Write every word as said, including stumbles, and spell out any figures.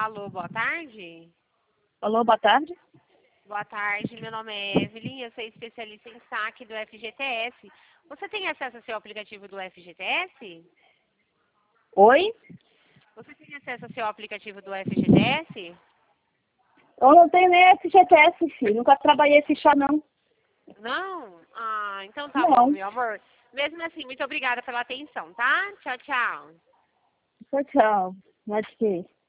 Alô, boa tarde. Alô, boa tarde. Boa tarde, meu nome é Evelyn, eu sou especialista em saque do F G T S. Você tem acesso ao seu aplicativo do F G T S? Oi? Você tem acesso ao seu aplicativo do F G T S? Eu não tenho nem F G T S, filho. Nunca trabalhei esse chá, não. Não? Ah, então tá bom, Não. meu amor. Mesmo assim, muito obrigada pela atenção, tá? Tchau, tchau. Tchau, tchau. Mas que...